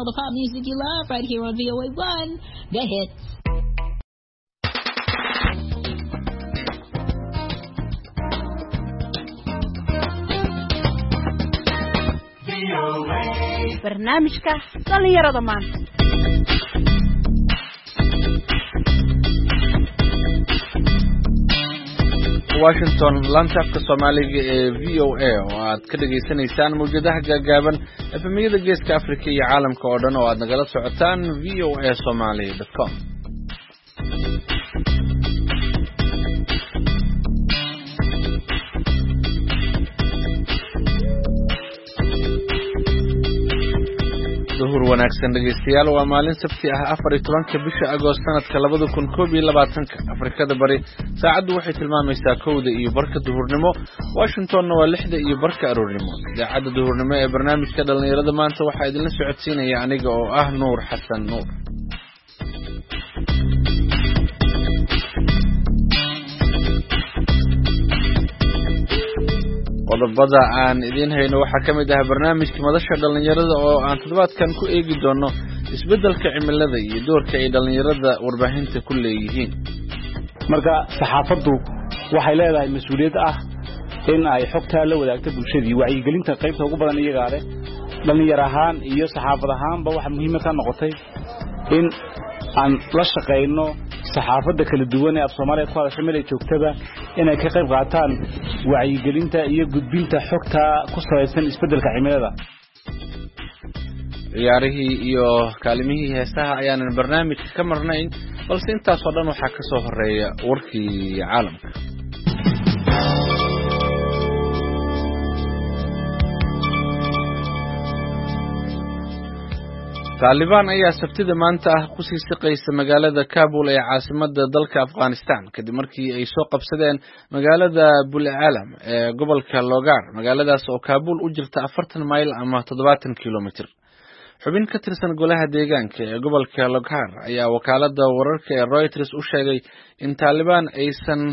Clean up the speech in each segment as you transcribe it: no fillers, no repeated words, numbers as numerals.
all the pop music you love right here on VOA1, The Hits. barnaamijka dhalinyarada maanta Washington lantaafka Soomaaliga ee VOA oo aad ka dhageysanaysaan mawjadaha gaagaaban efemiyada geeska Afrika iyo caalamka oo dhan oo aad nagala socotaan voasomali.com. duhur wanaagsan dhageystayaal waa maalin sabti ah 14 bisha Agoosto sanadka 2021 Afrikada bari saacadu waxay tilmaamaysaa 1 iyo barka duhurnimo Washingtonna waa 6 iyo barka aroornimo idaacada duhurnimo ee barnaamijka dhalinyarada maanta waxa idin la socodsiinaya aniga oo ah Nuur Xasan Nuur qodobada aan idin hayno waxa kamid ah barnaamijka madasha dhalinyarada oo aan toddobaadkan ku eegi doono isbedelka cimilada iyo doorka ay dhalinyarada warbaahinta ku leeyihiin marka saxaafadu waxay leedahay mas'uuliyad ah in ay xogta la wadaagto bulshada wacyigelinta qaybta ugu badan iyaga leh dhalinyaro ahaan iyo saxaafad ahaanba waxa muhiim ah noqotay in aan la shaqeyno saxaafada kala duwan ee Soomaaliya ku hadashay meel ay joogtaba inay ka qayb qaataan wacyigelinta iyo gudbinta xogta ku salaysan isbedelka cimilada ciyaarihii iyo kaalimihii heesaha ayaan barnaamijka ka marnayn balse intaas oo dhan waxa ka soo horeeya warkii caalamka Taliban ayaa sabtida maanta ah ku sii siqaysa magaalada Kabul ee caasimadda dalka Afghanistan kadib markii ay soo qabsadeen magaalada Bul-Alam ee gobolka Logar magaaladaas oo Kabul u jirta 40 mayl ama 70 kilomitir xubin ka tirsan golaha deegaanka ee gobolka Logar ayaa wakaalada wararka ee Reuters u sheegay in Taliban aysan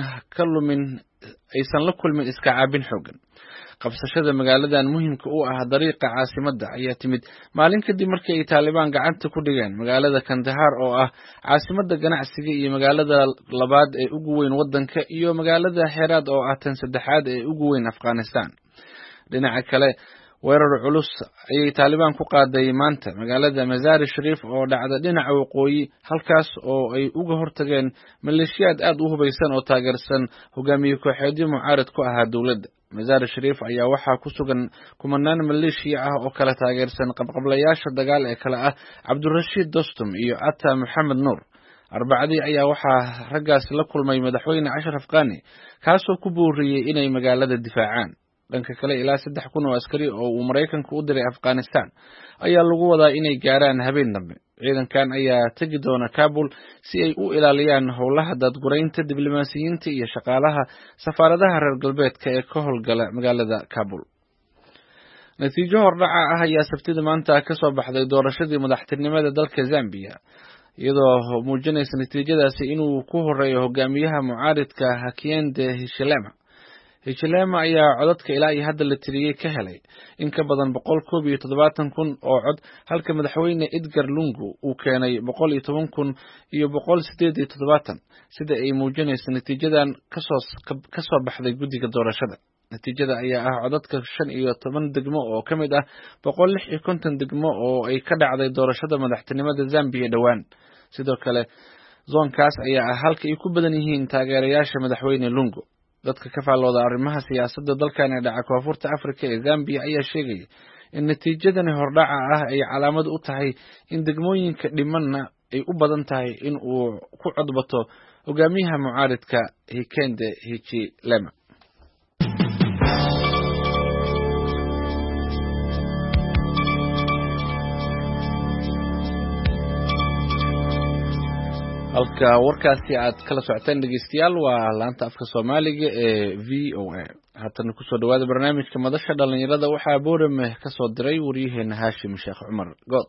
la kulmin iska caabin xooggan qabsashada magaaladan muhiimka u ah dariiqa caasimadda ayaa timid maalin kadib markii ay Taliban gacanta ku dhigeen magaalada Kandahar oo ah caasimadda ganacsiga iyo magaalada labaad ee ugu weyn waddanka iyo magaalada Herat oo ah tan saddexaad ee ugu weyn Afghanistan dhinaca kale weerar culus ayay Taliban ku qaaday maanta magaalada Mazar Sharif oo dhacda dhinaca waqooyi halkaas oo ay uga hortageen maleeshiyad aad u hubaysan oo taageersan hogaamiye kooxeedyo mucaarad ku ahaa dawladda Mazar Sharif ayaa waxa ku sugan kumanaan maleeshiya ah oo kala taageersan qabqablayaasha dagaal ee kala ah Abdurrashid Dostum iyo Atta Muhammad Nur Arbacadii ayaa waxa raggaas la kulmay madaxweyne Ashraf Ghani kaasoo ku booriyay inay magaalada difaacaan dhanka kale ilaa 3,000 oo askari oo uu Mareykanku u diray Afghanistan ayaa lagu wadaa inay gaaraan habeen dambe ciidankan ayaa tagi doona Kabul si ay u ilaaliyaan howlaha dadgureynta diblomaasiyiinta iyo shaqaalaha safaaradaha reer galbeedka ee ka howlgala magaalada Kabul natiijo hordhaca ah ayaa sabtida maanta ka soo baxday doorashadii madaxtinimada dalka Zambia iyadoo muujinaysa natiijadaasi inuu ku horeeyo hogaamiyaha mucaaridka Hakainde Hichilema ayaa codadka ilaa iyo hadda la tiriyay ka helay in ka badan 170,000 oo cod halka madaxweyne Edgar Lungu uu keenay 110,000 iyo 187 sida ay muujinayso natiijadan ka soo baxday guddiga doorashada natiijada ayaa ah codadka 15 degmo oo kamid ah 156 degmo oo ay ka dhacday doorashada madaxtinimada Zambia dhawaan sidoo kale zoonkaas ayaa ah halka ay ku badan yihiin taageerayaasha madaxweyne Lungu dadka ka faalooda arrimaha siyaasadda dalkan ee dhaca koonfurta Afrika ee Zambia ayaa sheegay in natiijadani hordhaca ah ay calaamad u tahay in degmooyinka dhimanna ay u badan tahay in uu ku codbato hogaamiyaha mucaaridka Hakainde Hichilema halka warkaasi aad kala socotaan dhageystayaal waa laanta afka Soomaaliga ee VOA haatan ku soo dhawaada barnaamijka madasha dhalinyarada waxa Boorame ka soo diray wariyaheena Haashim Sheekh Cumar Good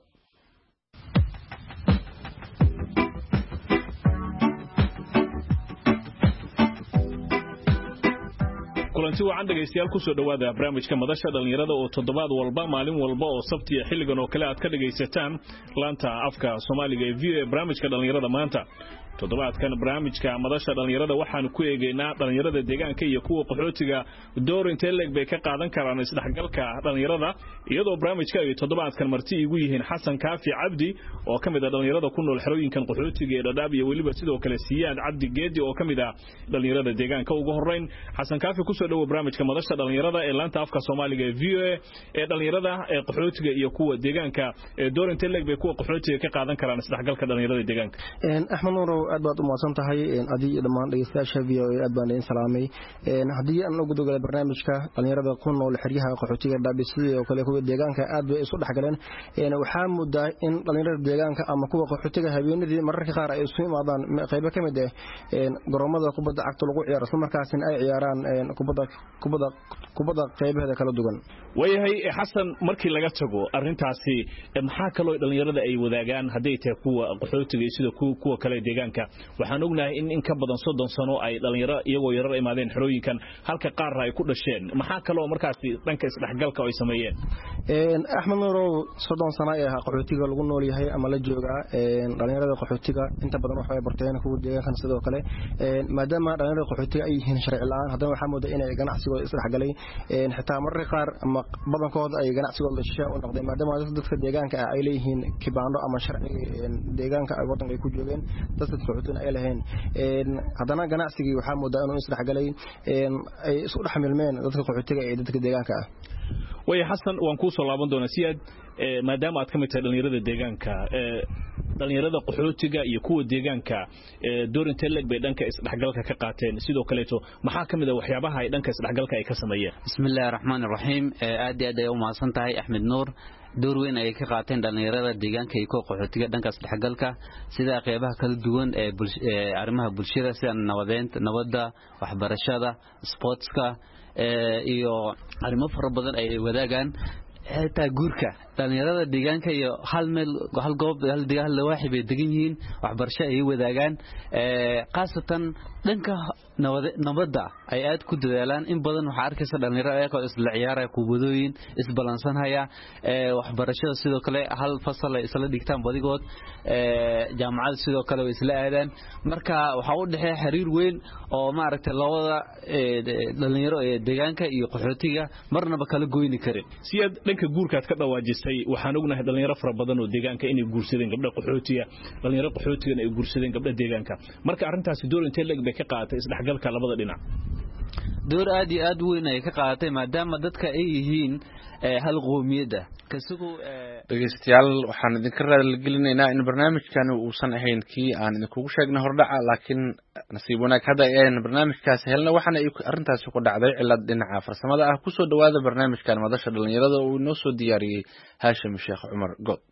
kulanti wacan dhageystayaal ku soo dhawaada barnaamijka madasha dhalinyarada oo toddobaad walba maalin walba oo sabti iyo xilligan oo kale aad ka dhageysataan laanta afka Soomaaliga ee VOA barnaamijka dhalinyarada maanta toddobaadkan barnaamijka madasha dhalinyarada waxaan ku eegeynaa dhalinyarada deegaanka iyo kuwa qaxootiga door intee leeg bay ka qaadan karaan isdhexgalka dhalinyarada iyadoo barnaamijka ay toddobaadkan marti igu yihiin Xasan Kaafi Cabdi oo kamid ah dhalinyarada ku nool xerooyinkan qaxootiga ee Dadaab iyo waliba sidoo kale Siyaad Cabdi Geedi oo kamid ah dhalinyarada deegaanka ugu horeyn Xasan Kaafi ku soo dhawo barnaamijka madasha dhalinyarada ee laanta afka Soomaaliga ee VOA ee dhalinyarada ee qaxootiga iyo kuwa deegaanka ee door intee leeg bay kuwa qaxootiga ka qaadan karaan isdhexgalka dhalinyarada deegaanka Axmed Nuur aad baad u mahadsan tahay adii dhamaan dhageystayaasha VOA aad baan idin salaamay hadii aan ugu dogalay barnaamijka dhalinyarada ku nool xeryaha qaxootiga Dhaabisi oo kale kuwa deegaanka aad bay isu dhaxgaleen waxaa muddaa in dhalinyarada deegaanka ama kuwa qaxootiga habeenadii mararka qaar ay isu imaadaan qayb ka mid ah garoomada kubadda cagta lagu ciyaaro isla markaasina ay ciyaaraan kubadda qaybaheeda kala duwan wayahay Xasan markii laga tago arintaasi maxaa kale oo dhalinyarada ay wadaagaan haday tahay kuwa qaxootiga sida kuwa kale deegaanka waxaan ognahay in ka badan 30 sano ay dhalinyaro iyagoo yarar imaadeen xerooyinkan halka qaar ay ku dhasheen maxaa kale oo markaasi dhanka isdhexgalka ay sameeyeen Axmed Nuur 30 sano ay qaxootiga lagu nool yahay ama la jooga dhalinyarada qaxootiga inta badan waxay barteen kuwa deegaanka sidoo kale maadaama dhalinyarada qaxootiga ay yihiin sharci la'aan haddana waxaa moodaa inay ganacsigooda isdhexgalay xitaa mararka qaar ama badankooda ay ganacsigooda shisha u noqdeen maadaama dadka deegaanka ay leeyihiin kibaando ama sharci deegaanka ay wadanka ay ku joogeen dadka qaxootiga ay lahayn haddana ganacsigii waxaa moodaa inuu isdhexgalay ay isku dhaxmilmeen dadka qaxootiga ee dadka deegaanka ah way Xasan waan ku soo laaban doonaa Siyaad maadaama aad ka mid tahay dhalinyarada deegaanka dhalinyarada qaxootiga iyo kuwa deegaanka door intee leeg bay dhanka isdhexgalka ka qaateen sidoo kale maxaa kamid ah waxyaabaha ay dhanka isdhexgalka ay ka sameeyeen bismillaahir rahmaanir rahiim aad ay u mahadsan tahay Axmed Nuur door weyn ay ka qaateen dhalinyarada deegaanka iyo kuwa qaxootiga dhanka isdhexgalka sida qaybaha kala duwan ee arrimaha bulshada sida nabadda waxbarashada sportska iyo arrimo fara badan ay wadaagaan xitaa guurka dhalinyarada deegaanka iyo hal goob hal waaxid bay degan yihiin waxbarasho ay wadaagaan qaasatan dhanka nabadda ay aad ku dadaalaan in badan waxa arkaysa dhalinyaro ay isla ciyaaraya kubadooyin isbalansanaya waxbarashada sidoo kale hal fasal ay isla dhigtaan badigood jaamacad sidoo kale way isla aadaan marka waxa u dhaxay xiriir weyn oo maaragtay labada dhalinyaro ee deegaanka iyo qaxootiga marnaba kala goyni karin Siyaad dhanka guurkaad ka dhawaajisay waxaan ognahay dhalinyaro fara badan oo deegaanka inay guursadeen gabdha qaxootiga dhalinyaro qaxootiga ay guursadeen gabdha deegaanka marka arintaasi door intee leeg bay ka qaadatay isdhexgalka labada dhinac door aad iyo aad weyn ay ka qaadatay maadaama dadka ay yihiin hal qoomiyada kasugu dhageystayaal waxaan idinka raaligelinaynaa in barnaamijkan uusan ahayn kii aan idinku sheegnay hordhaca laakiin nasiib wanaag hadda ayaan barnaamijkaas helna waxaana ay arintaasi ku dhacday cilad dhinaca farsamada ah ku soo dhawaada barnaamijkan madasha dhalinyarada oo inoo soo diyaariyay Haashim Sheekh Umar God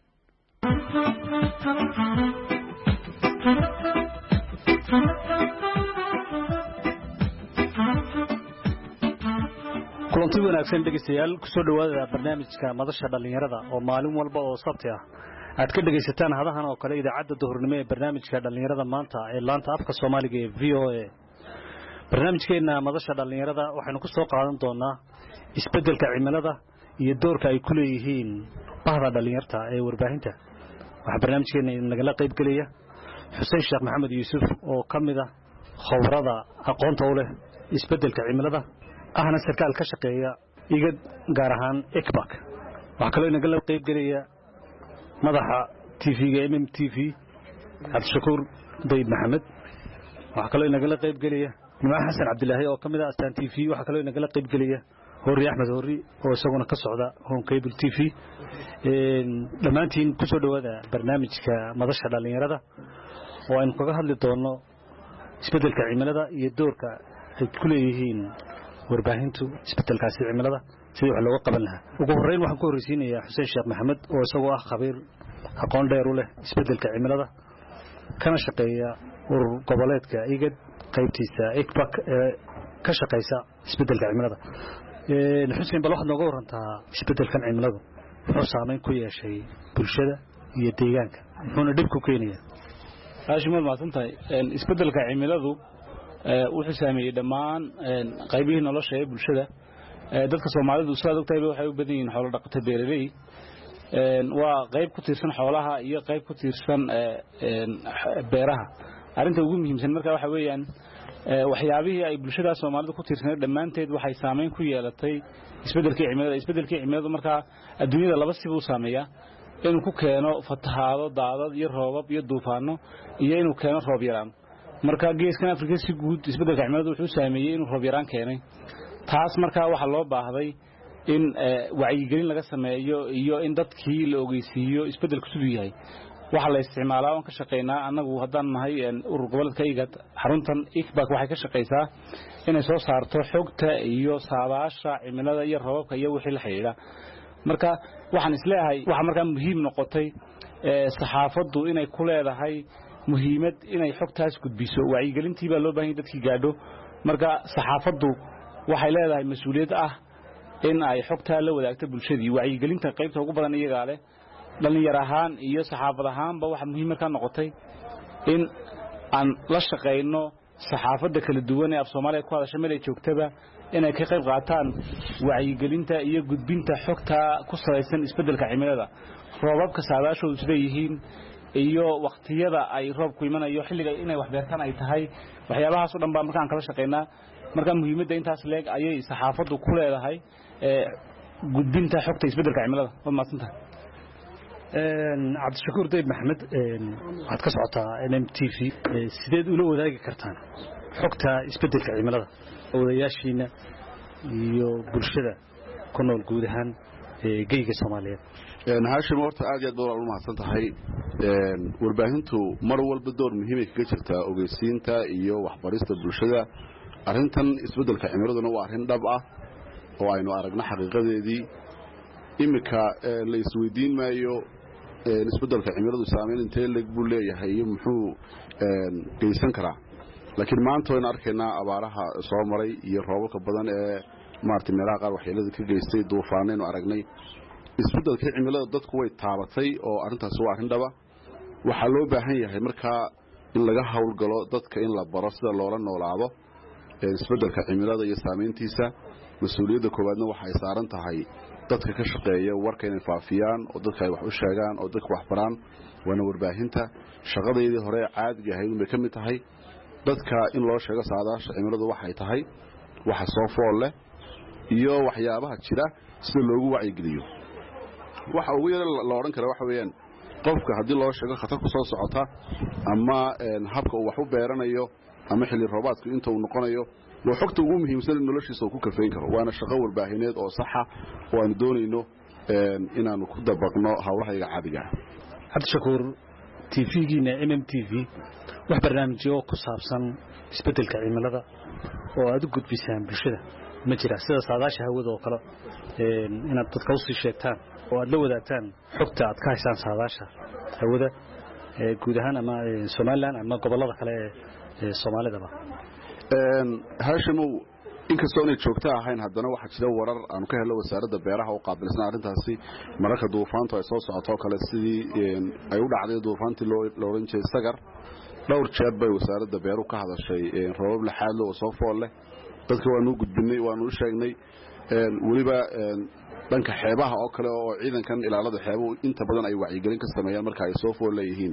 kulanti wanaagsan dhageystayaal ku soo dhawaada barnaamijka madasha dhalinyarada oo maalin walba oo sabti ah aad ka dhageysataan hadahan oo kale idaacadda duhurnimo ee barnaamijka dhalinyarada maanta ee laanta afka Soomaaliga ee VOA barnaamijkeena madasha dhalinyarada waxaanu ku soo qaadan doonaa isbeddelka cimilada iyo doorka ay ku leeyihiin bahda dhalinyarta ee warbaahinta waxa barnaamijkeena nagala qayb galaya Xuseen Sheekh Maxamed Yuusuf oo kamid ah khabrada aqoonta u leh isbeddelka cimilada ahna sarkaal ka shaqeeya iga gaar ahaan Ekbak waxa kale inaga la qayb galaya madaxa TV-ga MMTV Abdushakuur Dayib Maxamed waxa kale inaga la qayb galaya Nimaax Xasan Cabdilaahi oo kamid ah Astaan TV waxa kale inaga la qayb galaya Hori Axmed Hori oo isaguna ka socda Home Cable TV dhamaantiin ku soo dhawaada barnaamijka madasha dhalinyarada oo aynu kaga hadli doono isbeddelka cimilada iyo doorka ay ku leeyihiin warbaahintu isbeddelkaasi cimilada sidii wax looga qaban lahaa ugu horeyn waxaan ku horeysiinayaa Xuseen Sheekh Maxamed oo isagoo ah khabiir aqoon dheer u leh isbeddelka cimilada kana shaqeeya urur goboleedka IGAD qaybtiisa Ekbak ka shaqeysa isbeddelka cimilada Xuseen bal waxaad nooga warantaa isbeddelkan cimiladu wuxuu saameyn ku yeeshay bulshada iyo deegaanka wuxuuna dhib ku keenayaa Haashim ma santahay isbeddelka cimiladu wuxuu saameeyay dhammaan qaybihii nolosha ee bulshada dadka Soomaalidu sidaad ogtahay waxay u badan yihiin xoolo dhaqato beeraley waa qayb ku tiirsan xoolaha iyo qayb ku tiirsan beeraha arinta ugu muhiimsan marka waxa weeyaan waxyaabihii ay bulshada Soomaalidu ku tiirsaneed dhamaanteed waxay saameyn ku yeelatay isbeddelka cimilada marka adduunyada laba si uu saameeyaa inuu ku keeno fatahaado daadad iyo roobab iyo duufaano iyo inuu keeno roob yaraan marka geeskan Afrika si guud isbeddelka cimilada wuxuu saameeyay inuu roob yaraan keenay taas marka waxa loo baahday in wacyigelin laga sameeyo iyo in dadkii la ogeysiiyo isbeddelku siduu yahay waxa la isticmaalaa oo ka shaqeynaa anagu haddaan nahay urur goboleedka IGAD xaruntan ICBAC waxay ka shaqeysaa inay soo saarto xogta iyo saadaasha cimilada iyo roobabka iyo wixii la xiriira marka waxaan isleeyahay waxa markaa muhiim noqotay saxaafaddu inay ku leedahay muhiimad inay xogtaas gudbiso wacyigelintii baa loo baahan yahay dadkii gaadho marka saxaafaddu waxay leedahay mas'uuliyad ah in ay xogta la wadaagto bulshadii wacyigelinta qaybta ugu badan iyaga leh dhalinyaro ahaan iyo saxaafad ahaanba waxa muhiim markaa noqotay in aan la shaqeyno saxaafadda kala duwan ee af Soomaaliya ku hadasha meel ay joogtaba inay ka qayb qaataan wacyigelinta iyo gudbinta xogta ku salaysan isbeddelka cimilada roobabka saadaashoodu sida yihiin iyo waqtiyada ay roobku imanayo xilliga inay wax beertaan ay tahay waxyaabahaas oo dhan baa markaan kala shaqeynaa marka muhiimadda intaas leeg ayay saxaafaddu ku leedahay gudbinta xogta isbeddelka cimilada waa maadsantahay cabdishakuur dayb maxamed waxaad ka socotaa NMTV sideed ula wadaagi kartaan xogta isbeddelka cimilada odayaashiina iyo bulshada ku nool guud ahaan geyga Soomaaliyeed haashim horta aad iyo aad baa u mahadsan tahay warbaahintu mar walba door muhiim ah kaga jirta ogeysiinta iyo waxbarista bulshada arrintan isbeddelka cimiladuna waa arrin dhab ah oo aynu aragna xaqiiqadeedii imika la isweydiin maayo isbeddelka cimiladu saameyn intee leeg buu leeyahay iyo muxuu geysan karaa laakiin maanta waynu arkaynaa abaaraha soo maray iyo roobabka badan ee maartay meelaha qaar waxyeelada ka geystay duufaanaynu aragnay isbeddelka cimilada dadku way taabatay oo arrintaas waa arrin dhaba waxaa loo baahan yahay markaa in laga hawlgalo dadka in la baro sida loola noolaado isbeddelka cimilada iyo saameyntiisa mas'uuliyadda koowaadna waxay saaran tahay dadka ka shaqeeya warka inay faafiyaan oo dadka ay wax u sheegaan oo dadka wax baraan waana warbaahinta shaqadeedii hore caadiga ahayd bay ka mid tahay dadka in loo sheego saadaasha cimiladu waxay tahay waxa soo fool leh iyo waxyaabaha jira sida loogu wacyigeliyo waxa ugu yar la oran kara waxa weeyaan qofka haddii loo sheego khatar ku soo socota ama habka uu wax u beeranayo ama xilli roobaadku inta uu noqonayo loo xogta ugu muhiimsan noloshiisa uu ku kafeyn karo waana shaqo warbaahineed oo sax ah oo aan doonayno inaanu ku dabaqno hawlaha caadiga ah cabdishakuur TV-giina NMTV wax barnaamijyo ku saabsan isbeddelka cimilada oo aad u gudbisaan bulshada ma jira sida saadaasha hawada oo kale inaad dadka u sii sheegtaan oo aad la wadaagtaan xogta aad ka haysaan saadaasha hawada guud ahaan ama Soomaaliland ama gobollada kale ee Soomaalidaba haashimow inkastoo inay joogto ahayn haddana waxaa jira warar aanu ka helno wasaaradda beeraha oo qaabilsan arrintaasi mararka duufaantu ay soo socoto kale sidii ay u dhacday duufaantii loo oran jiray sagar dhowr jeer bay wasaaradda beeruhu ka hadashay roobab la xaadlo oo soo fool leh dadka waanu gudbinay waanu u sheegnay waliba dhanka xeebaha oo kale oo ciidankan ilaalada xeebuhu inta badan ay wacyigelin ka sameeyaan marka ay soo fool leeyihiin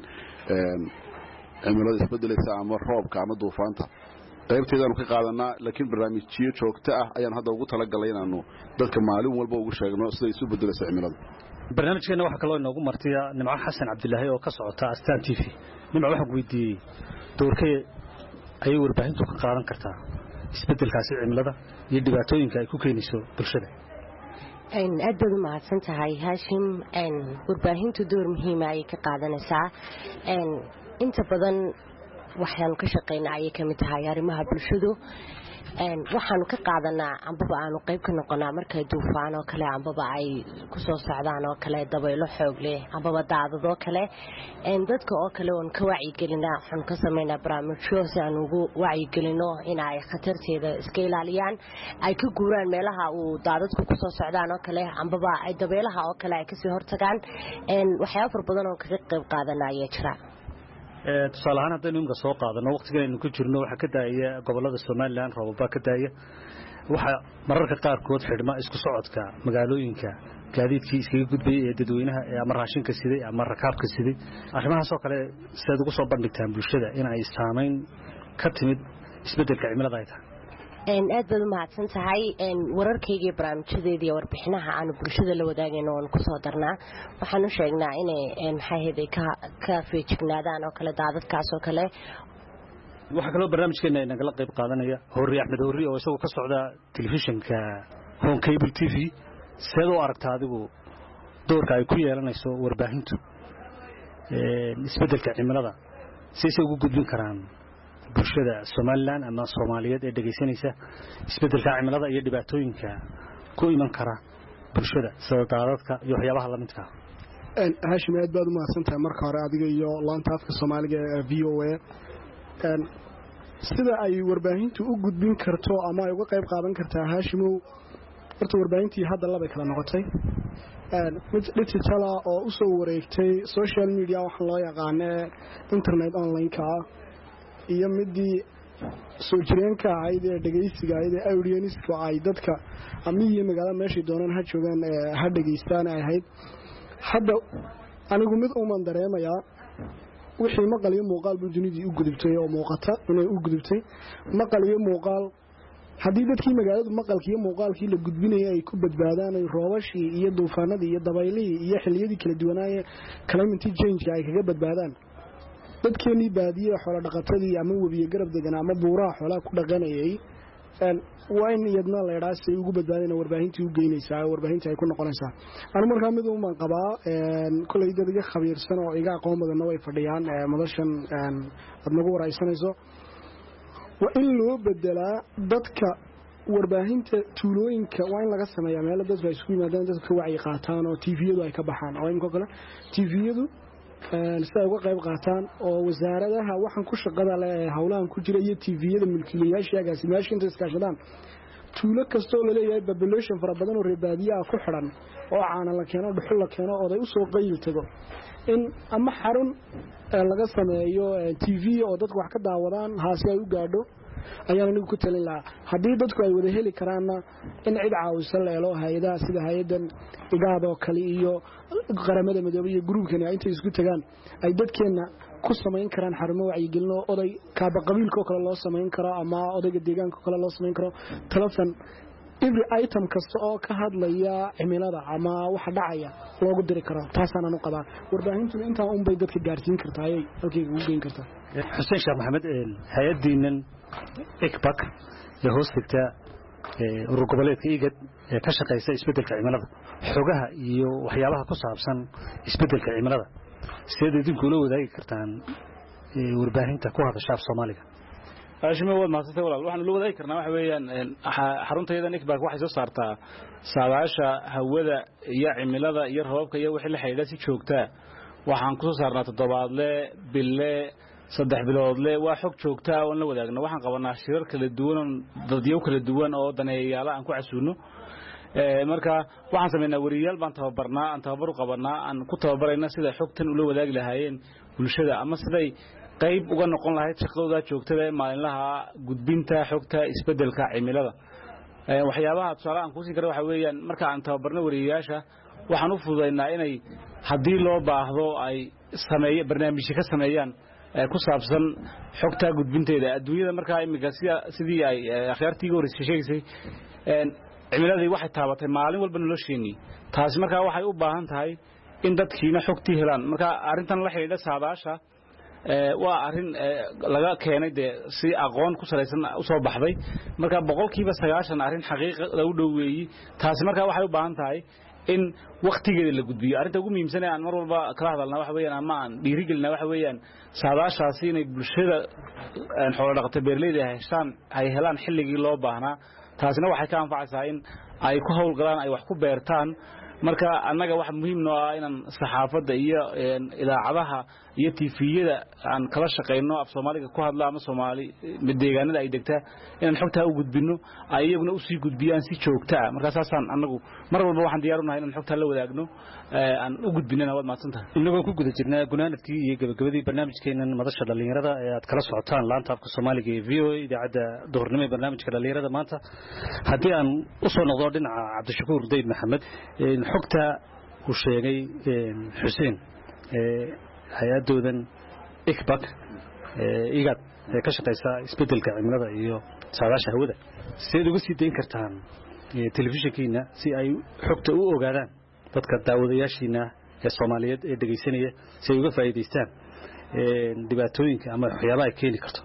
cimilada isbeddelaysa ama roobka ama duufaanta qaybteedaanu ka qaadanaa laakiin barnaamijyo joogto ah ayaan hadda ugu talagalay inaanu dadka maalin walba ugu sheegno sida isu beddelaysa cimilada barnaamijkeena waxa kaloo inoogu martiya Nimco Xasan Cabdilaahi oo ka socota Astaan TV Nimco waxaan weydiiyay doorkee ay warbaahintu ka qaadan kartaa isbeddelkaasi cimilada iyo dhibaatooyinka ay ku keenayso bulshada aad baad u mahadsan tahay Haashim warbaahintu door muhiim ah ay ka qaadanaysaa inta badan waxaanu ka shaqeynaa ay ka mid tahay arrimaha bulshadu waxaanu ka qaadanaa ambaba aanu qayb ka noqonaa markay duufaan oo kale ambaba ay ku soo socdaan oo kale dabaylo xoog leh ambaba daadad oo kale dadka oo kale oon ka wacyigelinaa waxaanu ka sameynaa barnaamijyo si aan ugu wacyigelino in ay khatarteeda iska ilaaliyaan ay ka guuraan meelaha uu daadadku ku soo socdaan oo kale ambaba ay dabaylaha oo kale ay kasii hortagaan waxyaabo far badan oo kaga qayb qaadanaa ayaa jira tusaale ahaan haddaynu imika soo qaadano waqtigan aynu ku jirno waxaa ka daaya gobollada somalilan roobabaa ka daaya waxaa mararka qaarkood xidhma isku socodka magaalooyinka gaadiidkii iskaga gudbayay ee dadweynaha ama raashinka siday ama rakaabka siday arrimahaasoo kale sidaad ugu soo bandhigtaan bulshada in ay saamayn ka timid isbeddelka cimilada ay tahay aad baad u mahadsan tahay wararkayga iyo barnaamijyadeeda iyo warbixinaha aanu bulshada la wadaagayno oon ku soo darnaa waxaan u sheegnaa inay maxaaheeday ka feejignaadaan oo kale daadadkaas oo kale waxaa kaloo barnaamijkeena nagala qayb qaadanaya Horri Axmed Horri oo isagoo ka socda telefishinka Home Cable TV sidoo u aragtaa adigu doorka ay ku yeelanayso warbaahintu isbeddelka cimilada si ay ugu gudbin karaan bulshada Somaliland ama Soomaaliyeed ee dhageysanaysa isbeddelka cimilada iyo dhibaatooyinka ku iman kara bulshada sida daadadka iyo waxyaabaha la midka Hashim aad baad u mahadsantahay marka hore adiga iyo laanta afka Soomaaliga ee VOA sida ay warbaahintu u gudbin karto ama ay uga qayb qaadan kartaa Hashimow horta warbaahintii hadda laba kala noqotay mid digital oo u soo wareegtay social media wax loo yaqaan internet online ka iyo midii soo jireenka ahayd ee dhageysiga ahayd ee audience-ka ay dadka amiye magaalada meesha doonaan ha joogaan ha dhageystaan ahayd hadda anigu mid u man dareemayaa wixii maqal iyo muuqaal buu dunidii u gudubtay oo muuqata inay u gudubtay maqal iyo muuqaal haddii dadkii magaaladu maqalkii iyo muuqaalkii la gudbinayay ay ku badbaadaan ay roobashii iyo duufaanadii iyo dabaylihii iyo xilliyadii kala duwanaaye climate change ay kaga badbaadaan dadkeenii baadiye xoolo dhaqatadii ama webiye garab degan ama buuraha xoolaha ku dhaqanayay waa in iyadna la yidhaa si ay ugu badbaadayna warbaahintii u geynaysaa warbaahintii ay ku noqonaysaa anu markaa mid uman qabaa kolay dad iga khabiirsan oo iga aqoon badanna way fadhiyaan madashan aad nagu waraysanayso waa in loo bedelaa dadka warbaahinta tuulooyinka waa in laga sameeyaa meelo dadku ay isku yimaadaan dadku ka wacyi qaataan oo tviyadu ay ka baxaan oo imka kale tviyadu sida uga qayb qaataan oo wasaaradaha waxaan ku shaqada leh hawlahan ku jira iyo tviyada mulkiilayaasha agaasimayaasha inta iskaashadaan tuulo kastoo la leeyahay population fara badan oo reebaadiya ku xiran oo caana la keeno dhuxul la keeno oday u soo qayl tago in ama xarun laga sameeyo TV oo dadku wax ka daawadaan haasi ay u gaadho ayaan anigu ku talin lahaa haddii dadku ay wada heli karaanna in cid caawisa leelo hay'adaha sida hay'adan igaado kale iyo qaramada midoobay iyo groupkani ay inta isku tagaan ay dadkeena ku sameyn karaan xarumo wacyigelin oo oday kaaba qabiilka kale loo sameyn karo ama odayga deegaanka kale loo sameyn karo telefon every item kasta oo ka hadlaya cimilada ama waxa dhacaya loogu diri karo taasana anu qabaa warbaahintu inta un bay dadka gaarsiin kartaa ay halkii ugu geyn kartaa Xuseen Sheekh Maxamed hay'adiinan ICPAC ee hoostigta urur goboleedka IGAD ee ka shaqeysa isbeddelka cimilada xogaha iyo waxyaabaha ku saabsan isbeddelka cimilada sidee idinku la wadaagi kartaan warbaahinta ku hadasha Soomaaliga Hashimo wad maasatay walaal waxaan la wadaagi karnaa waxa weeyaan xarunteeda ICPAC waxay soo saartaa saadaasha hawada iyo cimilada iyo roobka iyo wixii la xiriira si joogta waxaan ku soo saarnaa toddobaadle bille saddex biloodle waa xog joogta oo la wadaagno waxaan qabanaa shirar kala duwan dadyo kala duwan oo daneeyayaal aan ku casuuno marka waxaan sameynaa wariyaal baan tababarnaa aan tababar u qabanaa aan ku tababarayna sida xogtan ula wadaagi lahaayeen bulshada ama siday qayb uga noqon lahayd shaqadooda joogtada ee maalinlaha gudbinta xogta isbeddelka cimilada waxyaabaha tusaale aan ku sii karo waxa weeyaan marka aan tababarno wariyaasha waxaan u fududeynaa inay haddii loo baahdo ay sameeyaan barnaamijyo ka sameeyaan ku saabsan xogta gudbinteeda adduunyada marka imika sidii ay akhyaartiiga horeysay sheegaysay cimiladii waxay taabatay maalin walba nolosheenii taasi marka waxay u baahan tahay in dadkiina xogtii helaan marka arintan la xiriirta saadaasha waa arin laga keenay si aqoon ku salaysan u soo baxday marka 90% arin xaqiiqo lagu dhaweeyay taasi marka waxay u baahan tahay in waqtigeeda la gudbiyo arinta ugu muhiimsan ee aan mar walba kala hadalna waxa weeyaan ama aan dhiirigelina waxa weeyaan saadaashaasi inay bulshada xoolo dhaqato beerleyda ay helaan xilligii loo baahnaa taasina waxay ka anfacaysaa in ay ku hawlgalaan ay wax ku beertaan marka annaga waxa muhiim noo ah inaan saxaafadda iyo idaacadaha iyo tifiyada aan kala shaqeyno af Soomaaliga ku hadla ama Soomaali deegaanada ay degtaa inaan xogta u gudbino ay iyaguna u sii gudbiyaan si joogto ah marka saasaan anagu mar walba waxaan diyaar u nahay inaan xogta la wadaagno aan u gudbinana wad maadsantahay inagoo ku guda jirnaa gunaanadkii iyo gabagabadii barnaamijkeenan madasha dhalinyarada ee aad kala socotaan laanta afka Soomaaliga ee VOA idaacada duhurnimo ee barnaamijka dhalinyarada maanta haddii aan u soo noqdo dhinaca Cabdishakuur Deyd Maxamed xogta uu sheegay Xuseen hay'adoodan ICBAC igad ka shaqeysa isbedelka cimilada iyo saadaasha hawada sidoo uga sii deyn kartaan telefishinkiina si ay xogta u ogaadaan dadka daawadayaashiina ee Soomaaliyeed ee dhageysanaya si ay uga faa'iideystaan dhibaatooyinka ama waxyaabaha ay keeni karto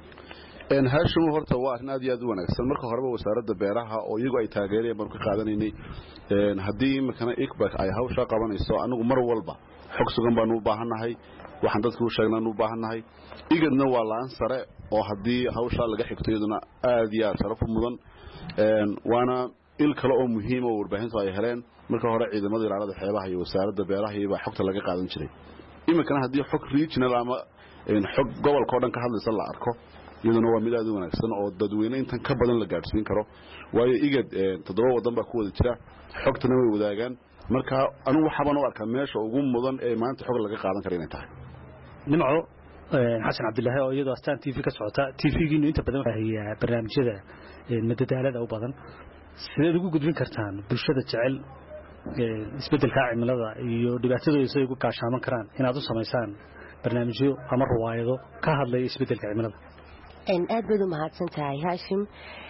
Haashim horta waa arrin aad iyo aad u wanaagsan marka horeba wasaaradda beeraha oo iyagu ay taageereen marka qaadanaynay haddii makana ICBAC ay hawsha qabanayso anagu mar walba xog sugan baan u baahanahay waxaan dadku u sheegnaa u baahanahay igadna waa laan sare oo haddii hawsha laga xigto iyaduna aad iyo sharaf mudan waana il kale oo muhiim oo warbaahintu ay heleen marka hore ciidamada ilaalada xeebaha iyo wasaaradda beeraha iyo xogta laga qaadan jiray imikana haddii xog regional ama xog gobolka oo dhan ka hadlaysa la arko iyaduna waa mid aad u wanaagsan oo dadweyne intan ka badan la gaarsiin karo waayo igad 7 wadan baa ku wada jira xogtana way wadaagaan marka anigu waxaan u arkaa meesha ugu mudan ee maanta xog laga qaadan karo inay tahay nimco xasan cabdilaahi oo iyadoo astaan TV ka socota TV-giinu inta badan waxay barnaamijyada madadaalada u badan sidee ugu gudbin kartaan bulshada jecel isbedelka cimilada iyo dhibaatadooda ay ugu kaashaaman karaan inaad u sameysaan barnaamijyo ama riwaayado ka hadlaya isbedelka cimilada aad baad u mahadsantahay Haashim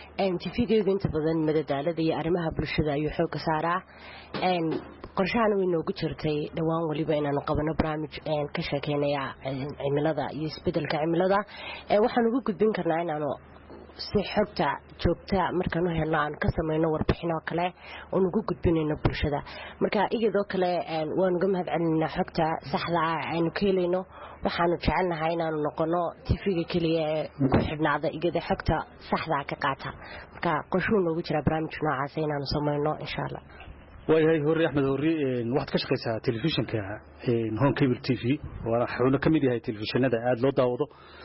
TV-ga inta badan madadaalada iyo arrimaha bulshada ayuu xoog ka saaraa qorshahan way noogu jirtay dhawaan waliba inaanu qabano barnaamij ka sheekeynaya cimilada iyo isbedelka cimilada waxaan ugu gudbin karnaa inaanu si xogta joogta markaan u helno aan ka sameeyno warbixino kale oo ugu gudbinayno bulshada marka iyadoo kale waan uga mahadcelinaynaa xogta saxda ah aynu ka helayno waxaanu jecelnahay inaanu noqono TV-ga kaliya ee ku xidhnaada iyada xogta saxda ah ka qaata marka qorshuhu noogu jira barnaamij noocaas inaanu sameeyno insha Allah waayahay hore Axmed hore waxaad ka shaqeysaa telefishinka Home Cable TV waana ka mid yahay telefishinada aad loo daawado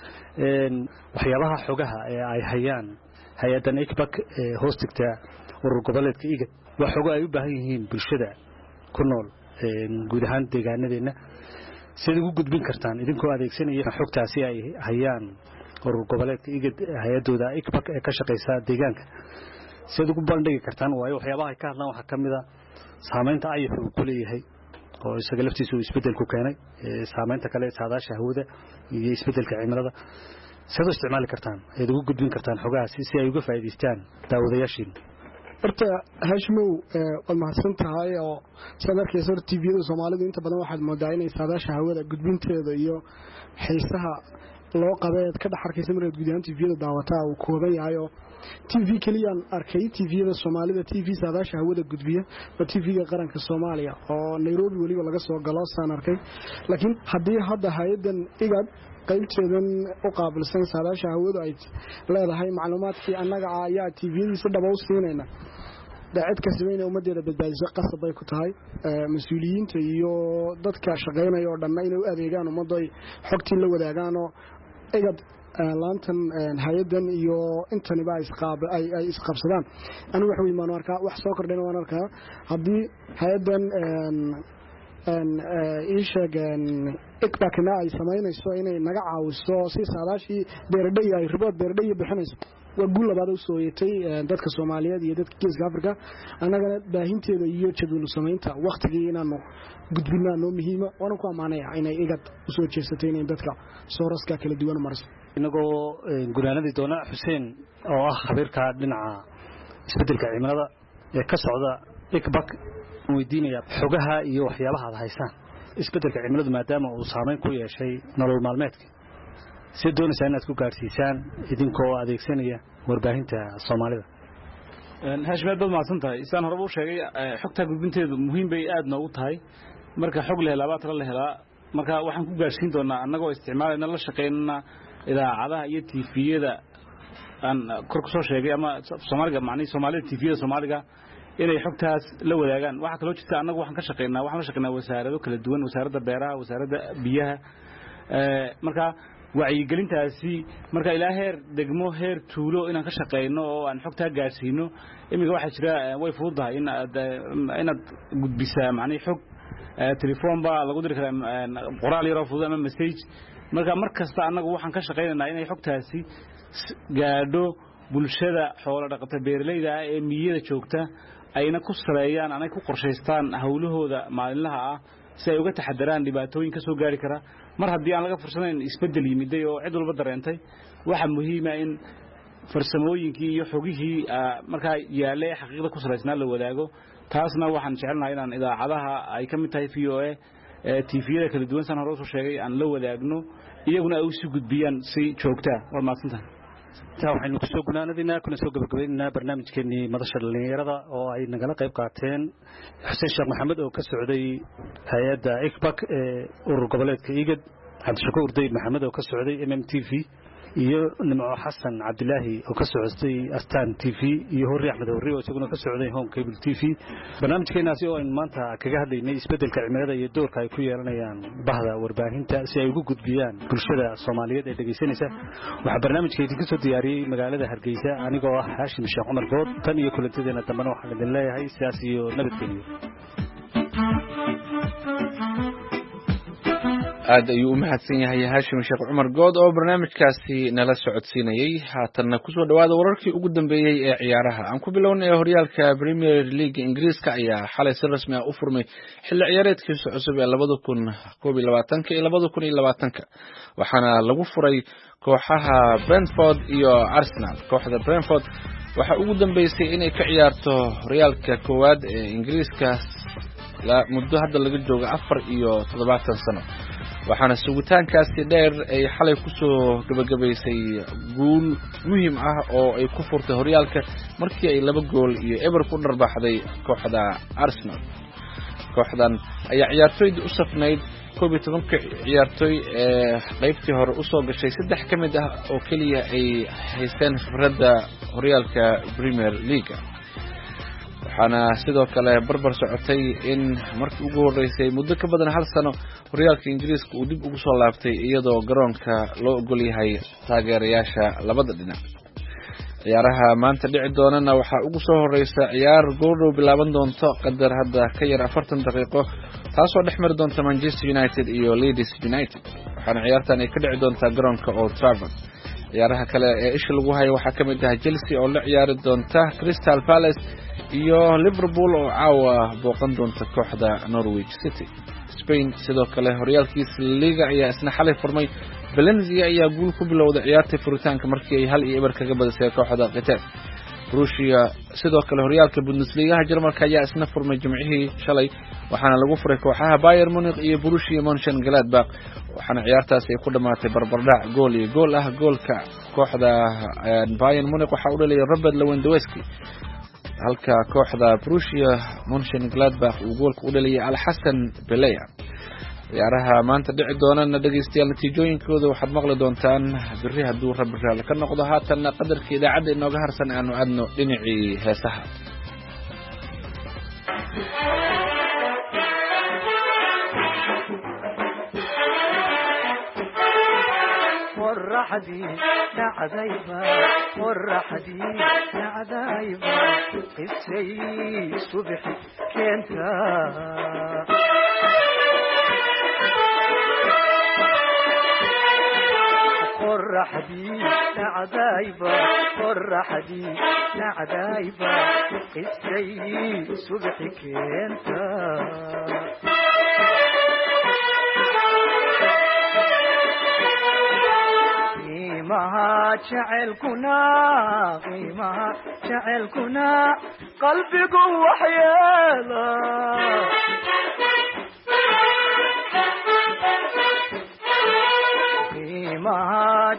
waxyaabaha xogaha ee ay hayaan hay'adan ICBAC hostigta urur goboleedka igad wax xogo ay u baahan yihiin bulshada ku nool guud ahaan deegaanadeena sidoo ugu gudbin kartaan idinkoo adeegsanaya xogtaasi ay hayaan urur goboleedka igad hay'adooda ICBAC ee ka shaqeysa deegaanka sidoo ugu bandhigi kartaan waayo waxyaabaha ay ka hadlaan waxa kamida saameynta ay ku leeyahay oo isaga laftiisu isbedel ku keenay saameynta kale saadaasha hawada iyo isbedelka cimilada sidoo isticmaali kartaan ay ugu gudbin kartaan xogaha si ay uga faa'iideystaan daawadayaashiin horta Haashimow wad mahadsantahay oo sadarkiisa TV-da Soomaalidu inta badan waxaad moodaa inay saadaasha hawada gudbinteeda iyo xiisaha loo qabeed ka dhaxarkaysa marad gudahan TV-da daawata uu kooban yahay oo TV kaliyan arkay TV-da Soomaalida TV saadaasha hawada gudbiya waa TV-ga qaranka Soomaaliya oo Nairobi waliba laga soo galo saan arkay laakiin hadii hadda hay'adan igad qaybteedan u qaabilsan saadaasha hawada ay leedahay macluumaadkii annaga ayaa TV-diisa dhabow siinayna dacad ka sameeyay ummadeeda badbaadiso qasab ay ku tahay mas'uuliyiinta iyo dadka shaqeynaya oo dhan inay u adeegaan ummaday xogtii la wadaagaan oo igad laantan hay'adan iyo intaniba ay isqabsadaan anigu waxa weeymaan arkaa wax soo kordhayna waan arkaa hadii hay'adan ishagan ICBAC-na ay sameynayso inay naga caawiso si saadaashii beerdhay ay ribood beerdhay bixinayso waa guul labaad oo soo yeetay dadka Soomaaliyeed iyo dadka Geeska Afrika anagana baahinteeda iyo jadwal sameynta waqtigii inaanu gudbinaano muhiima waan ku amaanaya inay igad u soo jeesatay in dadka sooraska kala duwan marso inagoo gunaanadii doona Xuseen oo ah khabiirka dhinaca isbedelka cimilada ee ka socda ICBAC weydiinaya xogaha iyo waxyaabaha aad haysaan isbedelka cimiladu maadaama uu saameyn ku yeeshay nolol maalmeedka si doonaysaa inaad ku gaarsiisaan idinkoo adeegsanaya warbaahinta Soomaalida Haashim baad mahadsantahay isaan horeba u sheegay xogta gudbinteedu muhiim bay aad noogu tahay marka xog la helaa baad la helaa marka waxaan ku gaarsiin doonaa annagoo isticmaalayna la shaqeynana idaacadaha iyo TV-yada aan kor ku soo sheegay ama Soomaaliga macni Soomaalida TV-yada Soomaaliga inay xogtaas la wadaagaan waxa kale oo jirta annagu waxaan ka shaqeynaa wasaarado kala duwan wasaaradda beeraha wasaaradda biyaha marka wacyigelintaasi marka ilaa heer degmo heer tuulo inaan ka shaqeyno oo aan xogtaa gaarsiino imiga waxa jira way fududahay inaad gudbisaa macnaheedu xog telefoon ba lagu diri karaa qoraal yar oo fudud ama message marka markasta anagu waxaan ka shaqeynaynaa inay xogtaasi gaadho bulshada xoolo dhaqata beeraleyda ee miyada joogta ayna ku sareeyaan anay ku qorsheystaan hawlahooda maalinlaha ah si ay uga taxadaraan dhibaatooyin ka soo gaari kara mar haddii aan laga fursanayn isbedel yimiday oo cid walba dareentay waxa muhiim ah in farsamooyinkii iyo xogihii markaa yaalay xaqiiqda ku sareysnaa la wadaago taasna waxaan jecelnahay inaan idaacadaha ay ka mid tahay VOA TV-yada kala duwan san hore u soo sheegay aan la wadaagno iyaguna ay u sii gudbiyaan si joogta war maadsantahay waxaynu kusoo gunaanadinaa kuna soo gabagabaynaynaa barnaamijkeenii madasha dhalinyarada oo ay nagala qayb qaateen xuseen sheekh maxamed oo ka socday hay-adda ICBAC ee urur goboleedka IGAD cabdishakuur dayd maxamed oo ka socday MMTV iyo nimco xasan cabdilaahi oo ka socday Astaan TV iyo Hori Axmed Hori oo isaguna ka socday Home Cable TV barnaamijkeenaasi oo maanta kaga hadlaynay isbedelka cimilada iyo doorka ay ku yeelanayaan bahda warbaahinta si ay ugu gudbiyaan bulshada Soomaaliyeed ee dhageysanaysa waxa barnaamijkeedii ka soo diyaariyay magaalada Hargeysa anigoo ah Haashim Sheekh Cumar Good tan iyo kulantadeena dambana waxaan idin leeyahay sidaas iyo nabadgelyo aad ayuu u mahadsan yahay Haashim Sheekh Cumar Good oo barnaamijkaasi nala socodsiinayay haatanna ku soo dhawaada wararkii ugu dambeeyay ee ciyaaraha aan ku bilownay horyaalka Premier League Ingiriiska ayaa xalay si rasmi ah u furmay xilli ciyaareedkiisa cusub ee 2021 iyo 2020 waxaana lagu furay kooxaha Brentford iyo Arsenal kooxda Brentford waxa ugu dambeysay inay ka ciyaarto horyaalka koowaad ee Ingiriiska muddo hadda laga joogo 4 sano waxaana sugitaankaasi dheer ay xalay ku soo gabagabaysay guul muhiim ah oo ay ku furtay horyaalka markii ay 2 gool iyo eber ku dharbaxday kooxda Arsenal kooxdan ayaa ciyaartoyda u safnayd 12 ciyaartoy ee qaybtii hore u soo gashay 3 kamid ah oo kaliya ay haysteen khibradda horyaalka Premier League waxaana sidoo kale barbar socotay in markii ugu horeysay muddo ka badan 1 sano horyaalka Ingiriiska uu dib ugu soo laabtay iyadoo garoonka loo ogol yahay taageerayaasha labada dhinac ciyaaraha maanta dhici doonana waxa ugu soo horeysa ciyaar goordhow bilaaban doonto qadar hadda ka yar 40 daqiiqo taasoo dhexmari doonta Manchester United iyo Leeds United waxaana ciyaartan ay ka dhici doontaa garoonka Old Trafford ciyaaraha kale ee isha lagu hayo waxaa kamid ah Chelsea oo la ciyaari doonta Crystal Palace iyo Liverpool oo caawa booqan doonta kooxda Norwich City Spain sidoo kale horyaalkiisa Liga ayaa isna xalay furmay Valencia ayaa guul ku bilowday ciyaarta furitaanka markii ay 1-0 kaga badisay kooxda Getafe Borussia sidoo kale horyaalka Bundesliga Jarmalka ayaa isna furmay jimcihii shalay waxaana lagu furay kooxaha Bayern Munich iyo Borussia Mönchengladbach waxaana ciyaartaas ay ku dhamaatay barbardhac gool iyo gool ah goolka kooxda Bayern Munich waxa uu dhaliyay Robert Lewandowski halka kooxda Borussia Mönchengladbach uu goolka u dhaliyay Al-Hassan Belaya ciyaaraha maanta dhici doonana dhageystayaal natiijooyinkooda waxaad maqli doontaan birri hadduu Rabbi raali ka noqdo haatanna qadarka idaacadda inooga harsan aanu aadno dhinacii heesaha فرحدي نعذيبا فرحدي نعذيبا السيد صبحي كنتا فرحدي نعذيبا فرحدي نعذيبا السيد صبحي كنتا قيمها شعلكنا قلبي قوة حيالا قيمها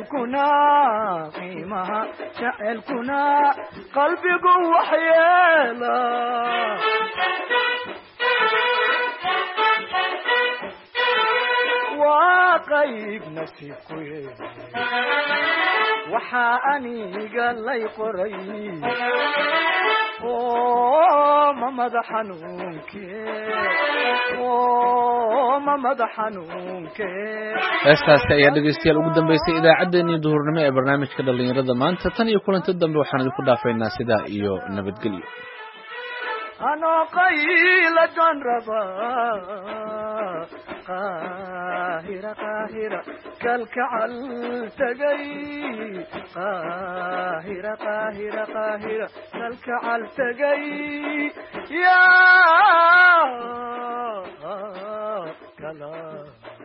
شعلكنا قلبي قوة حيالا qayb nasiibku waxaa aniga lay qoray ma madax xanuunke heestaasi ayaa dhegaystayaal ugu dambeysay idaacaddeenii duhurnimo ee barnaamijka dhallinyarada maanta tan iyo kulanti dambe waxaan idinku dhaafaynaa sidaa iyo nabadgelyo anoo qayladan rabaa qaahira kalkacal tagay qaahira kalkacal tagay yaa kala